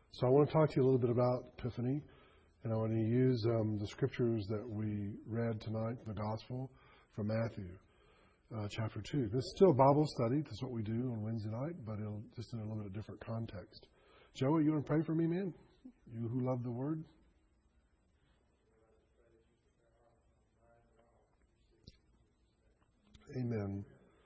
So I want to talk to you a little bit about Epiphany, and I want to use the scriptures that we read tonight, the Gospel from Matthew, chapter 2. This is still a Bible study. This is what we do on Wednesday night, but it'll just in a little bit different context. Joey, you want to pray for me, man? You who love the Word? Amen.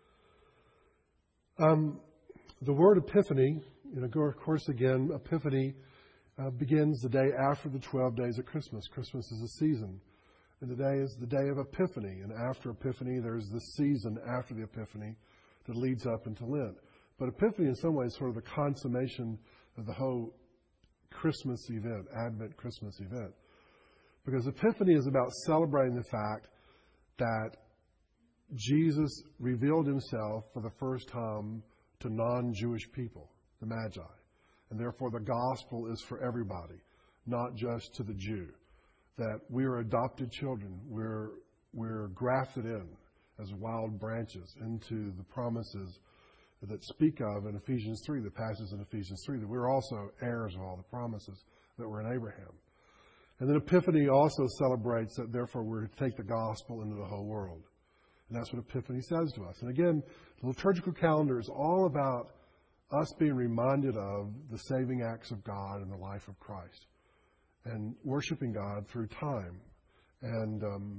The word Epiphany, of course, again, Epiphany begins the day after the 12 days of Christmas. Christmas is a season. And today is the day of Epiphany. And after Epiphany, there's the season after the Epiphany that leads up into Lent. But Epiphany, in some ways, is sort of the consummation of the whole Christmas event, Advent Christmas event. Because Epiphany is about celebrating the fact that Jesus revealed himself for the first time to non-Jewish people, the Magi. And therefore the gospel is for everybody, not just to the Jew. That we are adopted children. We're grafted in as wild branches into the promises that speak of in Ephesians 3, the passage in Ephesians 3, that we're also heirs of all the promises that were in Abraham. And then Epiphany also celebrates that therefore we're to take the gospel into the whole world. And that's what Epiphany says to us. And again, the liturgical calendar is all about us being reminded of the saving acts of God in the life of Christ and worshiping God through time. And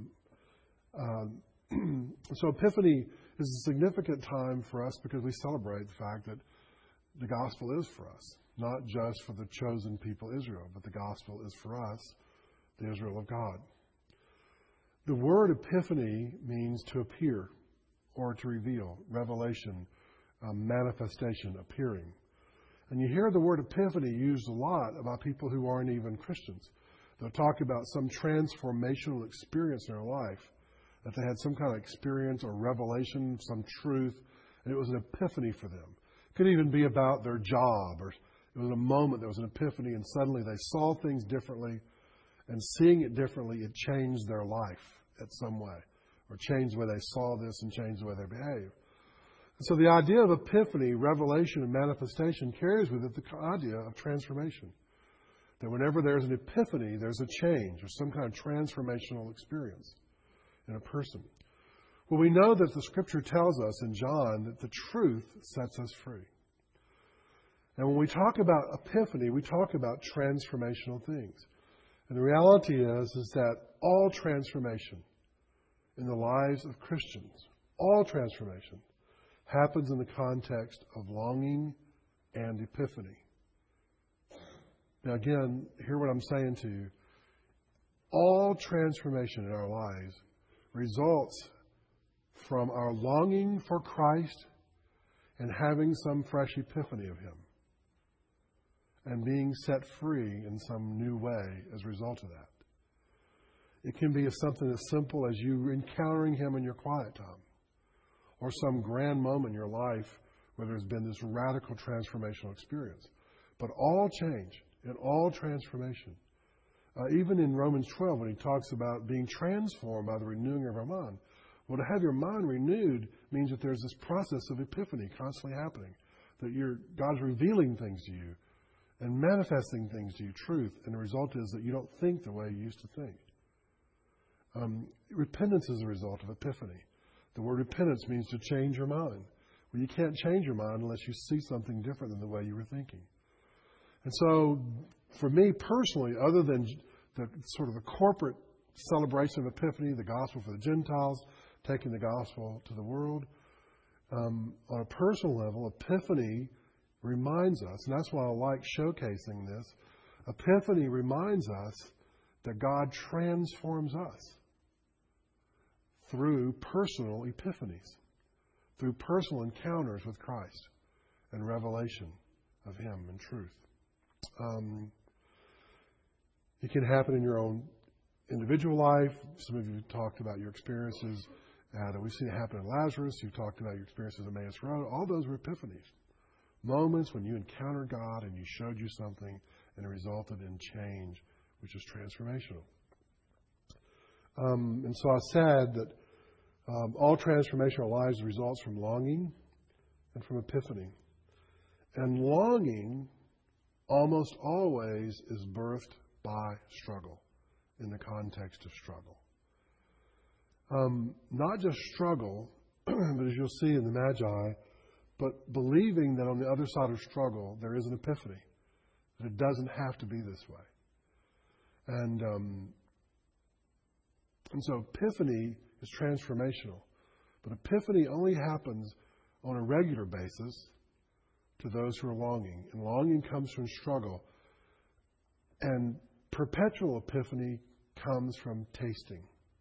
so Epiphany is a significant time for us because we celebrate the fact that the gospel is for us, not just for the chosen people Israel, but the gospel is for us, the Israel of God. The word Epiphany means to appear or to reveal, revelation, manifestation, appearing. And you hear the word Epiphany used a lot about people who aren't even Christians. They'll talk about some transformational experience in their life, that they had some kind of experience or revelation, some truth, and it was an epiphany for them. It could even be about their job, or it was a moment, there was an epiphany, and suddenly they saw things differently, and seeing it differently, it changed their life in some way, or changed the way they saw this and changed the way they behaved. And so the idea of epiphany, revelation, and manifestation carries with it the idea of transformation. That whenever there's an epiphany, there's a change, or some kind of transformational experience in a person. Well, we know that the Scripture tells us in John that the truth sets us free. And when we talk about epiphany, we talk about transformational things. And the reality is that all transformation in the lives of Christians, all transformation, happens in the context of longing and epiphany. Now again, hear what I'm saying to you. All transformation in our lives results from our longing for Christ and having some fresh epiphany of Him, and being set free in some new way as a result of that. It can be something as simple as you encountering Him in your quiet time, or some grand moment in your life where there's been this radical transformational experience. But all change and all transformation, even in Romans 12 when he talks about being transformed by the renewing of our mind. Well, to have your mind renewed means that there's this process of epiphany constantly happening, that God's revealing things to you and manifesting things to you, truth, and the result is that you don't think the way you used to think. Repentance is a result of epiphany. The word repentance means to change your mind. Well, you can't change your mind unless you see something different than the way you were thinking. And so, for me personally, other than the sort of the corporate celebration of Epiphany, the gospel for the Gentiles, taking the gospel to the world, on a personal level, Epiphany reminds us, and that's why I like showcasing this, Epiphany reminds us that God transforms us through personal epiphanies, through personal encounters with Christ and revelation of Him and truth. It can happen in your own individual life. Some of you talked about your experiences that we've seen it happen in Lazarus. You've talked about your experiences at Emmaus Road. All those were epiphanies. Moments when you encountered God and you showed you something and it resulted in change, which is transformational. And so I said that all transformation of our lives results from longing and from epiphany. And longing almost always is birthed by struggle, in the context of struggle. Not just struggle, but as you'll see in the Magi, but believing that on the other side of struggle there is an epiphany, that it doesn't have to be this way. And so epiphany is transformational. But epiphany only happens on a regular basis to those who are longing. And longing comes from struggle. And perpetual epiphany comes from tasting.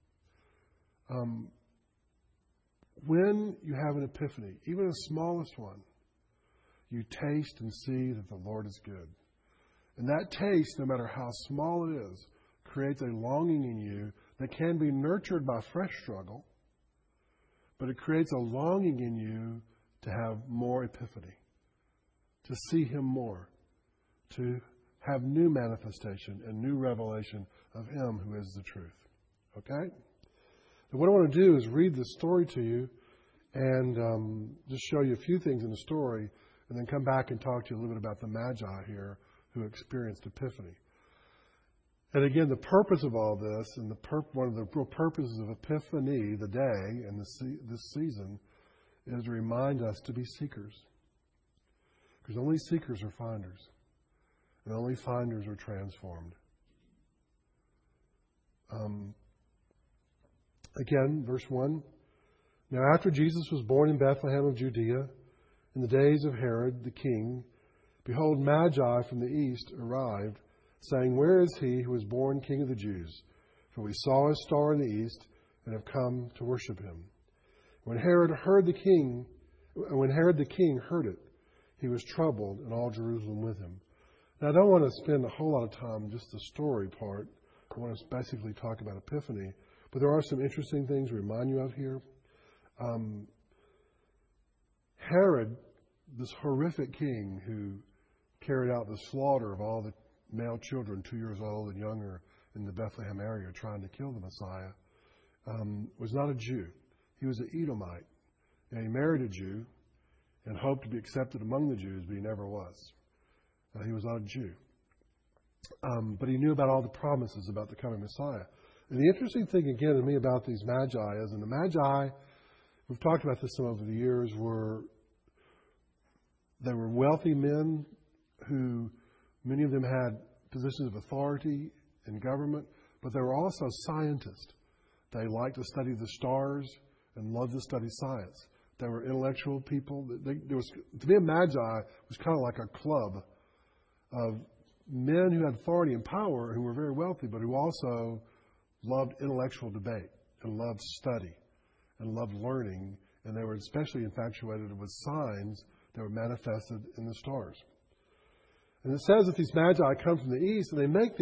When you have an epiphany, even the smallest one, you taste and see that the Lord is good. And that taste, no matter how small it is, creates a longing in you that can be nurtured by fresh struggle, but it creates a longing in you to have more epiphany, to see Him more, to have new manifestation and new revelation of Him who is the truth. Okay? And what I want to do is read this story to you and just show you a few things in the story, and then come back and talk to you a little bit about the Magi here who experienced Epiphany. And again, the purpose of all this, and one of the real purposes of Epiphany, the day and this season, is to remind us to be seekers. Because only seekers are finders. And only finders are transformed. Again, verse 1. Now after Jesus was born in Bethlehem of Judea, in the days of Herod the king, behold, Magi from the east arrived, saying, Where is he who was born King of the Jews? For we saw his star in the east and have come to worship him. When Herod the king heard it, he was troubled, and all Jerusalem with him. Now, I don't want to spend a whole lot of time on just the story part. I want to basically talk about Epiphany. But there are some interesting things to remind you of here. Herod, this horrific king who carried out the slaughter of all the male children 2 years old and younger in the Bethlehem area trying to kill the Messiah, was not a Jew. He was an Edomite. And he married a Jew and hoped to be accepted among the Jews, but he never was. He was not a Jew. But he knew about all the promises about the coming Messiah. And the interesting thing, again, to me about these Magi is, and the Magi, we've talked about this some over the years, they were wealthy men who, many of them had positions of authority in government, but they were also scientists. They liked to study the stars and loved to study science. They were intellectual people. To be a Magi was kind of like a club of men who had authority and power, who were very wealthy, but who also loved intellectual debate and loved study and loved learning. And they were especially infatuated with signs that were manifested in the stars. And it says that these Magi come from the east, and they make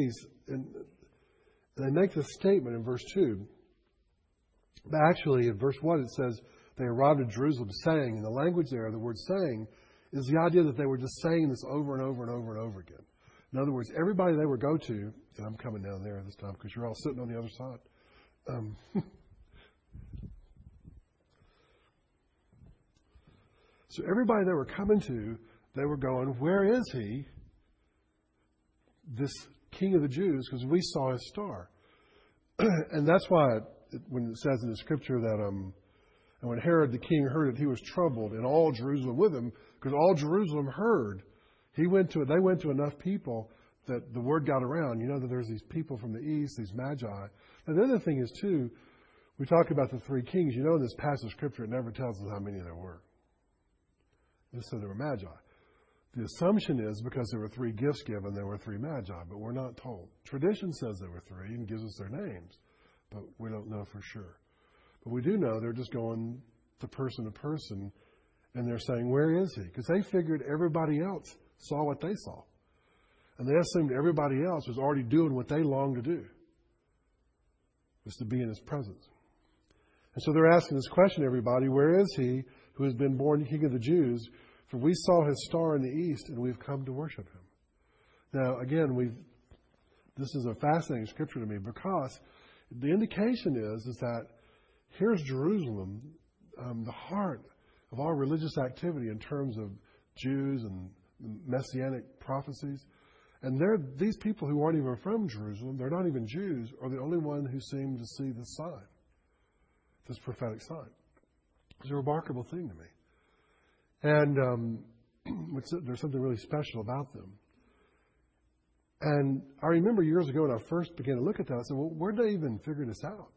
this statement in verse 2. But actually, in verse 1, it says, they arrived at Jerusalem saying, in the language there, the word saying, is the idea that they were just saying this over and over and over and over again. In other words, everybody they would go to, and I'm coming down there this time because you're all sitting on the other side. So everybody they were coming to, they were going, where is he, this King of the Jews? Because we saw his star. And that's why when it says in the scripture that and when Herod the king heard it, he was troubled, and all Jerusalem with him, because all Jerusalem heard. They went to enough people that the word got around. You know that there's these people from the east, these Magi. And the other thing is, too, we talk about the three kings. You know, in this passage of scripture, it never tells us how many there were. It just said there were Magi. The assumption is because there were three gifts given, there were three Magi, but we're not told. Tradition says there were three and gives us their names, but we don't know for sure. But we do know they're just going to person, and they're saying, where is he? Because they figured everybody else saw what they saw. And they assumed everybody else was already doing what they longed to do, was to be in his presence. And so they're asking this question, everybody, where is he who has been born King of the Jews? For we saw his star in the east, and we've come to worship him. Now, again, this is a fascinating scripture to me, because the indication is that here's Jerusalem, the heart of all religious activity in terms of Jews and messianic prophecies. And these people who aren't even from Jerusalem, they're not even Jews, are the only one who seem to see this sign, this prophetic sign. It's a remarkable thing to me. And there's something really special about them. And I remember years ago when I first began to look at that, I said, well, where did they even figure this out?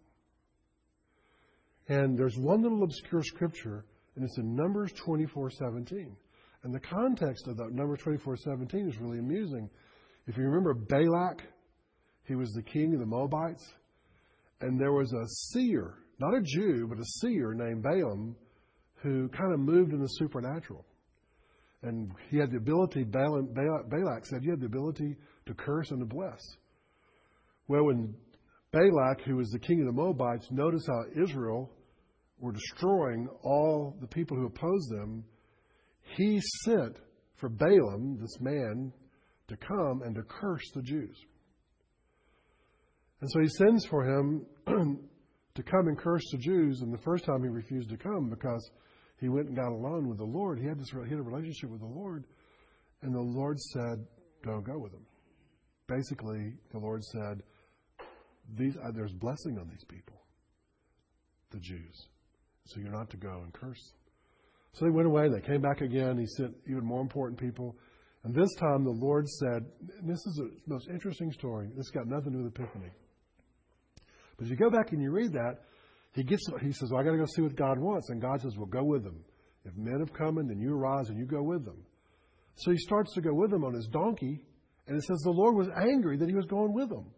And there's one little obscure scripture, and it's in Numbers 24:17. And the context of that Numbers 24:17 is really amusing. If you remember Balak, he was the king of the Moabites. And there was a seer, not a Jew, but a seer named Balaam, who kind of moved in the supernatural. And he had the ability, Balak said, you had the ability to curse and to bless. Well, when Balak, who was the king of the Moabites, noticed how Israel were destroying all the people who opposed them, he sent for Balaam, this man, to come and to curse the Jews. And so he sends for him to come and curse the Jews. And the first time he refused to come because he went and got alone with the Lord. He had a relationship with the Lord. And the Lord said, don't go with him. Basically, the Lord said, there's blessing on these people, the Jews. So you're not to go and curse them. So they went away. They came back again. He sent even more important people. And this time the Lord said, and this is the most interesting story. This got nothing to do with Epiphany. But if you go back and you read that, he says, well, I got to go see what God wants. And God says, well, go with them. If men have come in, then you arise and you go with them. So he starts to go with them on his donkey. And it says the Lord was angry that he was going with them.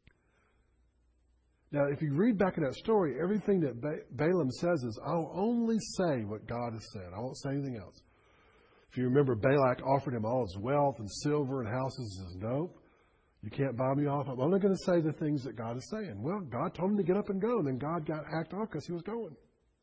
Now, if you read back in that story, everything that Balaam says is, I'll only say what God has said. I won't say anything else. If you remember, Balak offered him all his wealth and silver and houses. He says, nope, you can't buy me off. I'm only going to say the things that God is saying. Well, God told him to get up and go, and then God got hacked off because he was going.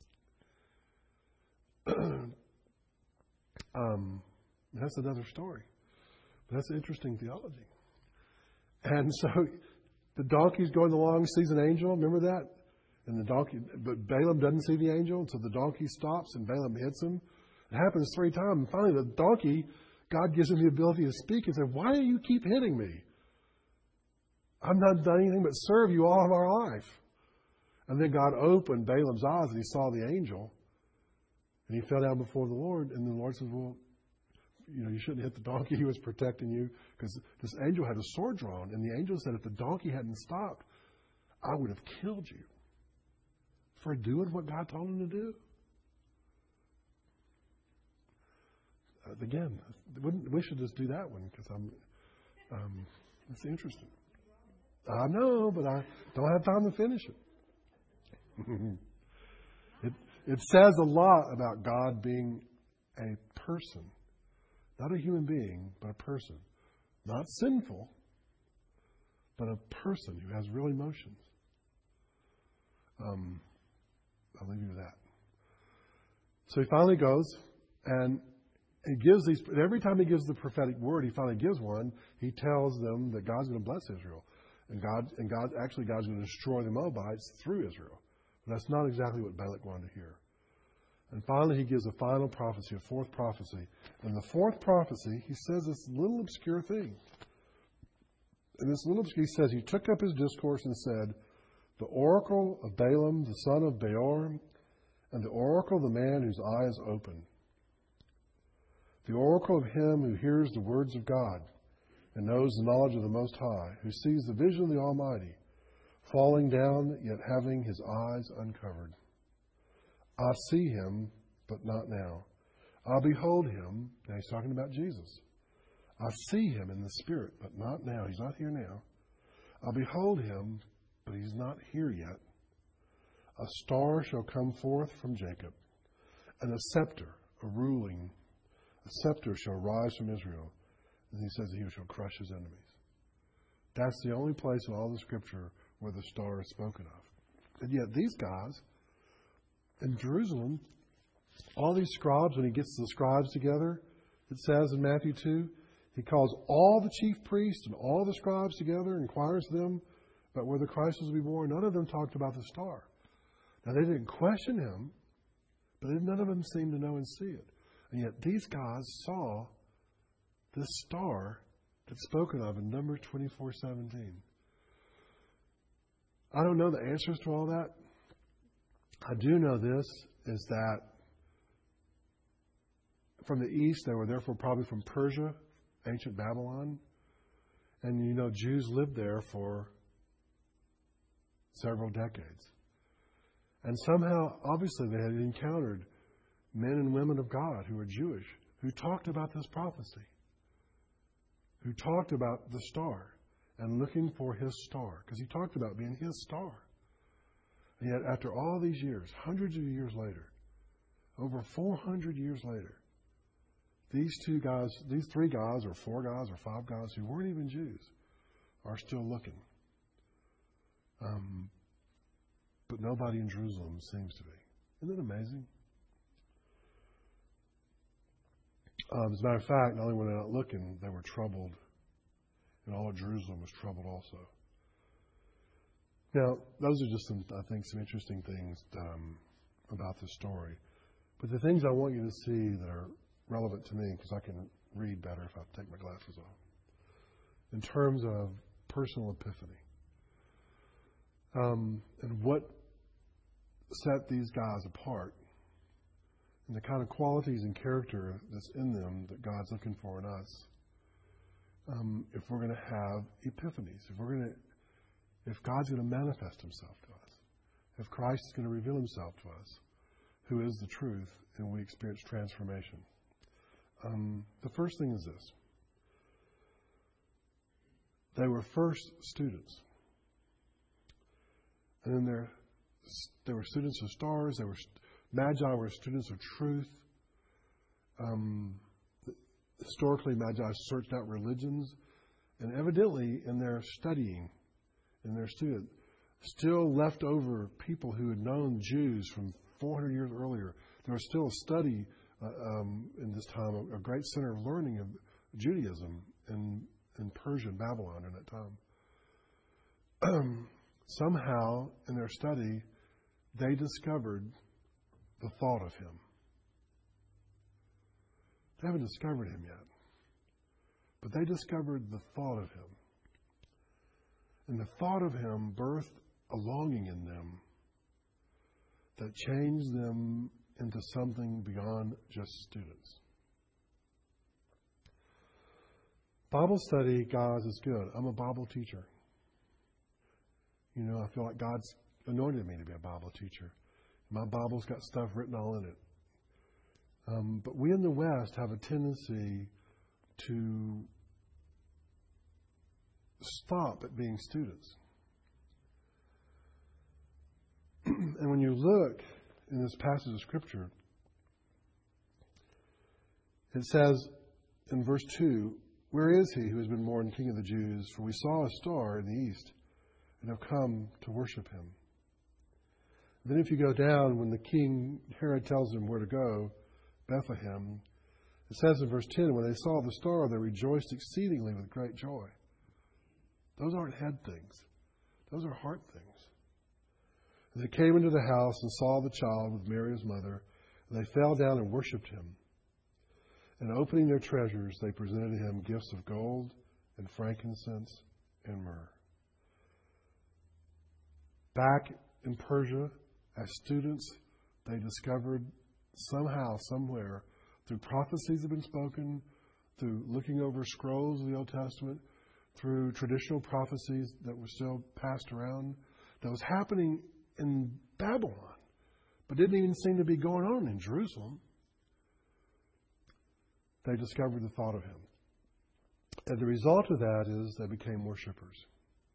That's another story. But that's interesting theology. And so the donkey's going along, sees an angel. Remember that? And the donkey, but Balaam doesn't see the angel, and so the donkey stops, and Balaam hits him. It happens 3 times. And finally, the donkey, God gives him the ability to speak and say, why do you keep hitting me? I've not done anything but serve you all of our life. And then God opened Balaam's eyes, and he saw the angel. And he fell down before the Lord. And the Lord says, well, you shouldn't hit the donkey. He was protecting you. Because this angel had a sword drawn. And the angel said, if the donkey hadn't stopped, I would have killed you for doing what God told him to do. Again, we should just do that one because it's interesting. I know, but I don't have time to finish it. It says a lot about God being a person, not a human being, but a person, not sinful, but a person who has real emotions. I'll leave you with that. So he finally goes and he gives these, every time he gives the prophetic word, he finally gives one, he tells them that God's going to bless Israel. God's going to destroy the Moabites through Israel. But that's not exactly what Balak wanted to hear. And finally, he gives a final prophecy, a fourth prophecy. And the fourth prophecy, he says this little obscure thing. And this little obscure, he says, he took up his discourse and said, the oracle of Balaam, the son of Beor, and the oracle of the man whose eye is open. The oracle of him who hears the words of God and knows the knowledge of the Most High, who sees the vision of the Almighty, falling down, yet having his eyes uncovered. I see him, but not now. I behold him. Now he's talking about Jesus. I see him in the Spirit, but not now. He's not here now. I behold him, but he's not here yet. A star shall come forth from Jacob, and a scepter, a scepter shall rise from Israel. And he says that he shall crush his enemies. That's the only place in all the Scripture where the star is spoken of. And yet these guys in Jerusalem, all these scribes, when he gets the scribes together, it says in Matthew 2, he calls all the chief priests and all the scribes together, inquires them about where the Christ was to be born. None of them talked about the star. Now, they didn't question him, but none of them seemed to know and see it. And yet these guys saw this star that's spoken of in Numbers 24:17. I don't know the answers to all that. I do know this, is that from the east, they were therefore probably from Persia, ancient Babylon. And you know, Jews lived there for several decades. And somehow, obviously, they had encountered men and women of God who were Jewish, who talked about this prophecy, who talked about the star and looking for his star, because he talked about being his star. And yet, after all these years, hundreds of years later, over 400 years later, these three guys, or four guys, or five guys who weren't even Jews, are still looking. But nobody in Jerusalem seems to be. Isn't it amazing? As a matter of fact, not only were they not looking, they were troubled. And all of Jerusalem was troubled also. Now, those are just some interesting things about this story. But the things I want you to see that are relevant to me, because I can read better if I take my glasses off, in terms of personal epiphany. And what set these guys apart, and the kind of qualities and character that's in them that God's looking for in us. If we're going to have epiphanies, if God's going to manifest himself to us, if Christ is going to reveal himself to us, who is the truth, and we experience transformation. The first thing is this. They were first students. And then they were students of stars. Magi were students of truth. Historically, Magi searched out religions. And evidently, in their studying, in their student, still left over people who had known Jews from 400 years earlier. There was still a study in this time, a great center of learning of Judaism in Persia and Babylon in that time. Somehow, in their study, they discovered the thought of him. They haven't discovered him yet, but they discovered the thought of him. And the thought of him birthed a longing in them that changed them into something beyond just students. Bible study, guys, is good. I'm a Bible teacher. You know, I feel like God's anointed me to be a Bible teacher. My Bible's got stuff written all in it. But we in the West have a tendency to stop at being students. And when you look in this passage of Scripture, it says in verse 2, "Where is he who has been born King of the Jews? For we saw a star in the east and have come to worship him." Then if you go down, when the king Herod tells him where to go, Bethlehem, it says in verse 10, "When they saw the star, they rejoiced exceedingly with great joy." Those aren't head things. Those are heart things. As they came into the house and saw the child with Mary his mother, they fell down and worshipped him. And opening their treasures, they presented to him gifts of gold and frankincense and myrrh. Back in Persia, as students, they discovered somehow, somewhere, through prophecies that have been spoken, through looking over scrolls of the Old Testament, through traditional prophecies that were still passed around, that was happening in Babylon, but didn't even seem to be going on in Jerusalem. They discovered the thought of him. And the result of that is they became worshipers.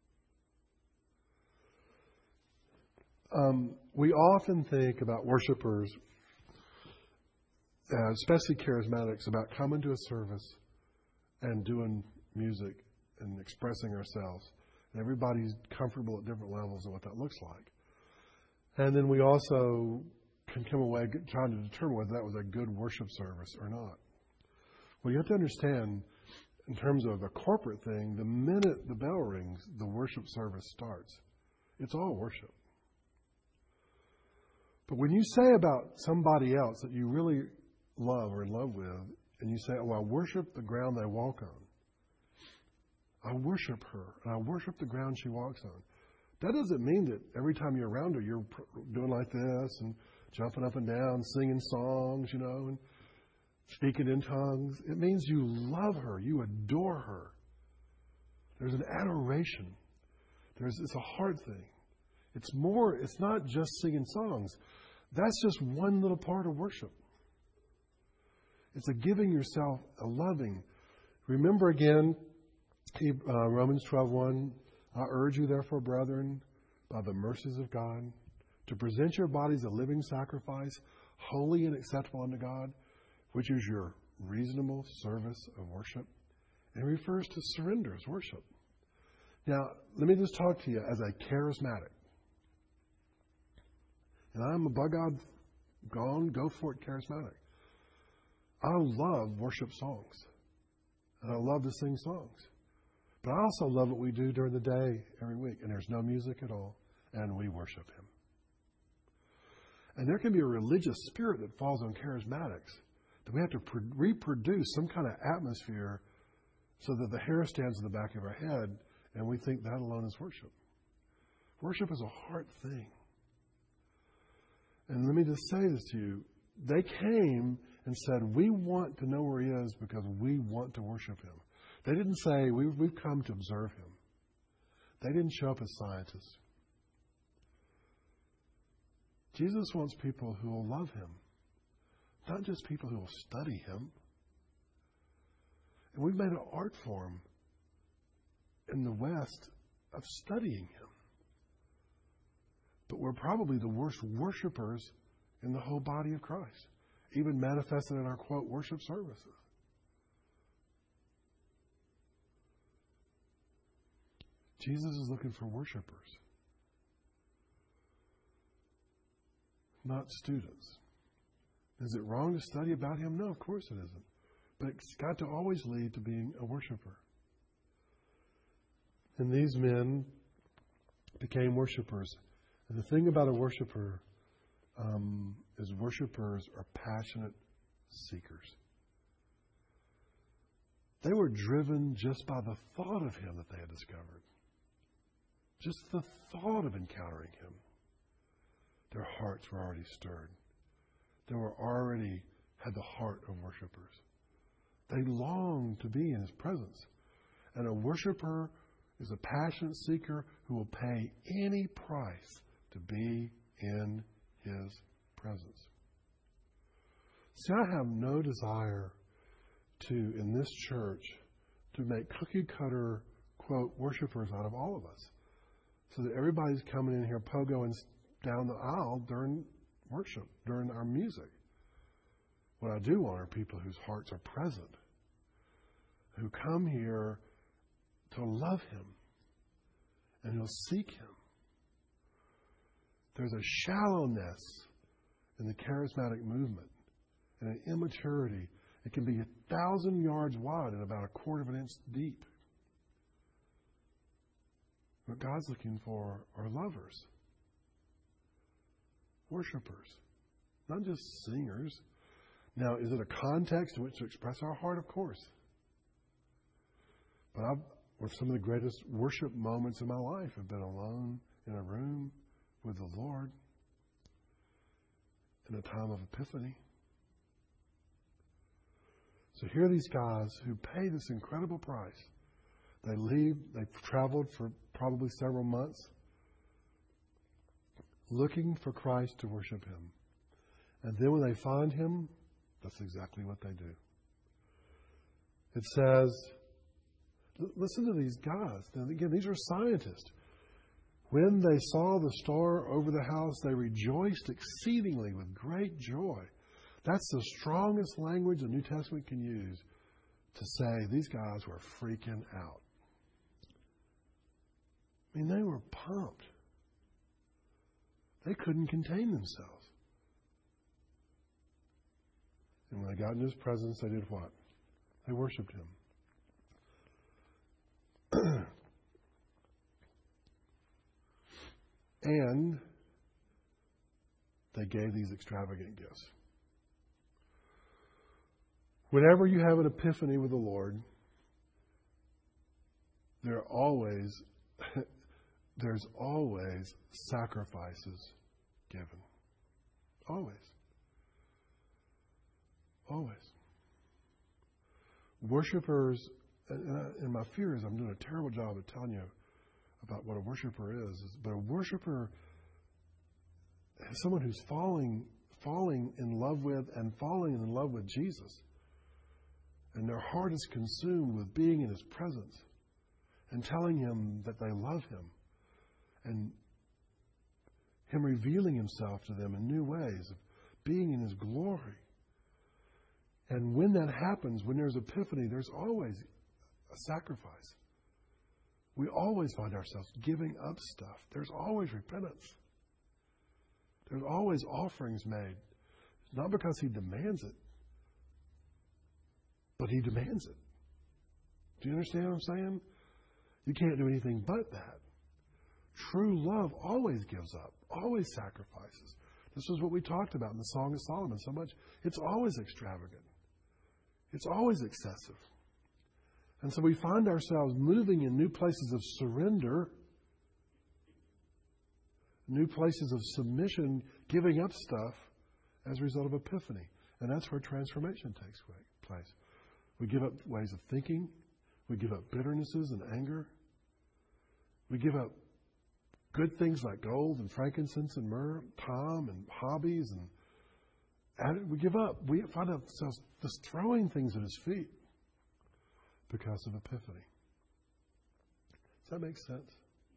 We often think about worshipers, especially charismatics, about coming to a service and doing music and expressing ourselves. And everybody's comfortable at different levels of what that looks like. And then we also can come away trying to determine whether that was a good worship service or not. Well, you have to understand, in terms of a corporate thing, the minute the bell rings, the worship service starts. It's all worship. But when you say about somebody else that you really love or in love with, and you say, oh, I worship the ground they walk on. I worship her, and I worship the ground she walks on. That doesn't mean that every time you're around her, you're doing like this and jumping up and down, singing songs, and speaking in tongues. It means you love her. You adore her. There's an adoration. It's a heart thing. It's not just singing songs. That's just one little part of worship. It's a giving yourself, a loving. Remember again, Romans 12:1, I urge you therefore, brethren, by the mercies of God, to present your bodies a living sacrifice, holy and acceptable unto God, which is your reasonable service of worship. And it refers to surrender as worship. Now, let me just talk to you as a charismatic. And I'm a by God, go for it charismatic. I love worship songs. And I love to sing songs. But I also love what we do during the day every week. And there's no music at all. And we worship Him. And there can be a religious spirit that falls on charismatics. That we have to reproduce some kind of atmosphere so that the hair stands on the back of our head. And we think that alone is worship. Worship is a heart thing. And let me just say this to you. They came and said, we want to know where He is because we want to worship Him. They didn't say, we've come to observe Him. They didn't show up as scientists. Jesus wants people who will love Him, not just people who will study Him. And we've made an art form in the West of studying Him. But we're probably the worst worshipers in the whole body of Christ, even manifested in our, quote, worship services. Jesus is looking for worshipers, not students. Is it wrong to study about Him? No, of course it isn't. But it's got to always lead to being a worshiper. And these men became worshipers. And the thing about a worshiper is worshipers are passionate seekers. They were driven just by the thought of Him that they had discovered. Just the thought of encountering Him. Their hearts were already stirred. They were already had the heart of worshipers. They longed to be in His presence. And a worshiper is a passionate seeker who will pay any price to be in His presence. See, I have no desire to, in this church, to make cookie-cutter, quote, worshipers out of all of us. So that everybody's coming in here pogoing down the aisle during worship, during our music. What I do want are people whose hearts are present, who come here to love Him and who'll seek Him. There's a shallowness in the charismatic movement and an immaturity. It can be 1,000 yards wide and about 1/4 of an inch deep. What God's looking for are lovers, worshipers, not just singers. Now, is it a context in which to express our heart? Of course. But some of the greatest worship moments in my life have been alone in a room with the Lord in a time of epiphany. So here are these guys who pay this incredible price. They leave, they've traveled for probably several months looking for Christ to worship Him. And then when they find Him, that's exactly what they do. It says, listen to these guys. Now, again, these are scientists. When they saw the star over the house, they rejoiced exceedingly with great joy. That's the strongest language the New Testament can use to say these guys were freaking out. I mean, they were pumped. They couldn't contain themselves. And when they got in His presence, they did what? They worshiped Him. And they gave these extravagant gifts. Whenever you have an epiphany with the Lord, there's always sacrifices given. Always. Always. Worshippers, and my fear is I'm doing a terrible job of telling you about what a worshiper is. But a worshiper is someone who's falling in love with and falling in love with Jesus. And their heart is consumed with being in His presence and telling Him that they love Him and Him revealing Himself to them in new ways, of being in His glory. And when that happens, when there's epiphany, there's always a sacrifice. We always find ourselves giving up stuff. There's always repentance. There's always offerings made. Not because He demands it, but He demands it. Do you understand what I'm saying? You can't do anything but that. True love always gives up, always sacrifices. This is what we talked about in the Song of Solomon so much. It's always extravagant. It's always excessive. And so we find ourselves moving in new places of surrender, new places of submission, giving up stuff as a result of epiphany. And that's where transformation takes place. We give up ways of thinking. We give up bitternesses and anger. We give up good things like gold and frankincense and myrrh, time and hobbies, and we give up. We find ourselves just throwing things at His feet because of epiphany. Does that make sense?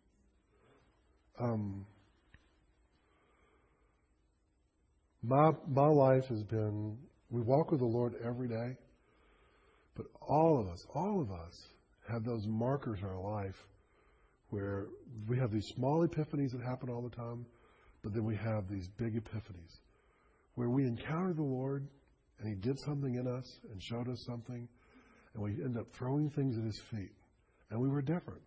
My life has been, we walk with the Lord every day, but all of us have those markers in our life where we have these small epiphanies that happen all the time, but then we have these big epiphanies where we encounter the Lord and He did something in us and showed us something, and we end up throwing things at His feet. And we were different.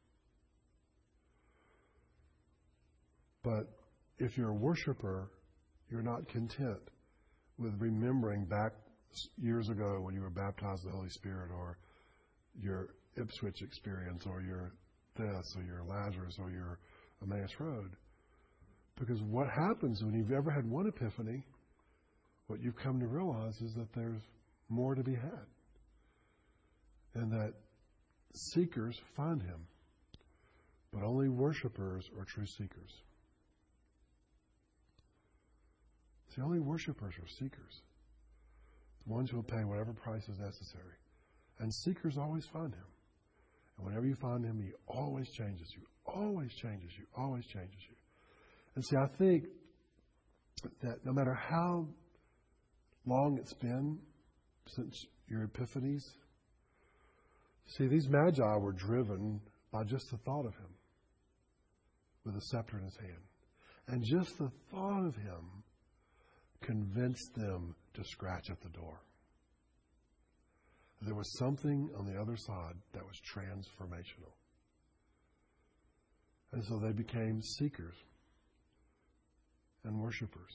But if you're a worshiper, you're not content with remembering back years ago when you were baptized in the Holy Spirit, or your Ipswich experience, or your this, or your Lazarus, or your Emmaus Road. Because what happens when you've ever had one epiphany, what you've come to realize is that there's more to be had. And that seekers find Him. But only worshipers are true seekers. See, only worshipers are seekers. The ones who will pay whatever price is necessary. And seekers always find Him. And whenever you find Him, He always changes you. Always changes you. Always changes you. And see, I think that no matter how long it's been since your epiphanies, see, these magi were driven by just the thought of Him with a scepter in His hand. And just the thought of Him convinced them to scratch at the door. There was something on the other side that was transformational. And so they became seekers and worshipers.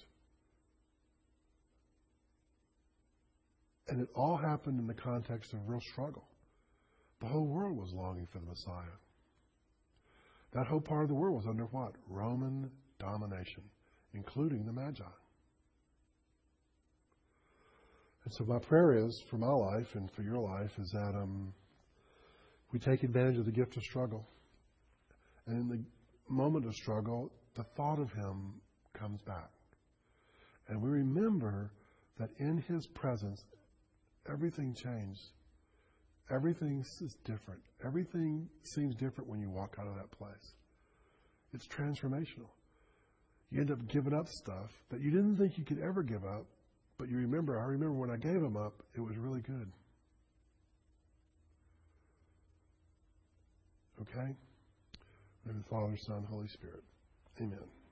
And it all happened in the context of real struggle. The whole world was longing for the Messiah. That whole part of the world was under what? Roman domination, including the Magi. And so my prayer is, for my life and for your life, is that we take advantage of the gift of struggle. And in the moment of struggle, the thought of Him comes back. And we remember that in His presence, everything changed. Everything is different. Everything seems different when you walk out of that place. It's transformational. You end up giving up stuff that you didn't think you could ever give up, but I remember when I gave them up, it was really good. Okay? In the Father, Son, Holy Spirit. Amen.